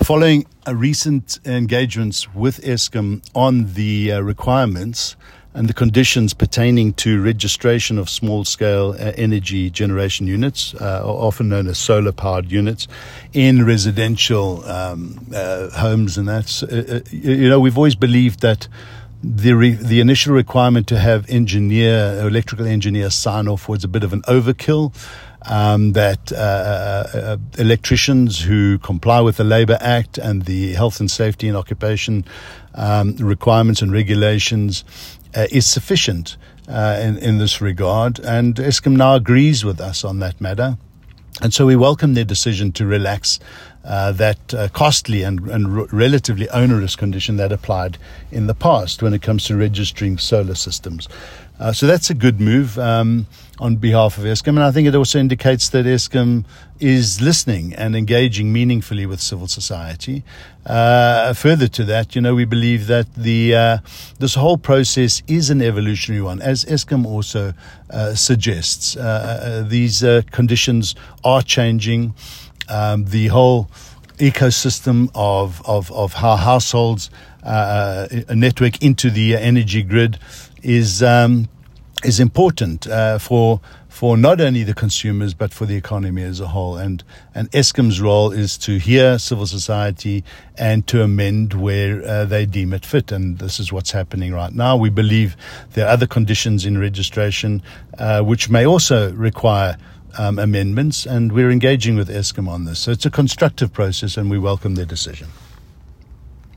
following recent engagements with Eskom on the requirements and the conditions pertaining to registration of small-scale energy generation units, often known as solar-powered units, in residential homes and that. We've always believed that the initial requirement to have electrical engineer sign off was a bit of an overkill. That electricians who comply with the Labour Act and the Health and Safety and Occupation requirements and regulations is sufficient in this regard. And Eskom now agrees with us on that matter. And so we welcome their decision to relax that costly and relatively onerous condition that applied in the past when it comes to registering solar systems. So that's a good move on behalf of Eskom, and I think it also indicates that Eskom is listening and engaging meaningfully with civil society. Further to that, we believe that this whole process is an evolutionary one, as Eskom also suggests. These conditions are changing. The whole ecosystem of how households network into the energy grid is important for not only the consumers but for the economy as a whole. And Eskom's role is to hear civil society and to amend where they deem it fit. And this is what's happening right now. We believe there are other conditions in registration which may also require amendments, and we're engaging with Eskom on this. So it's a constructive process, and we welcome their decision.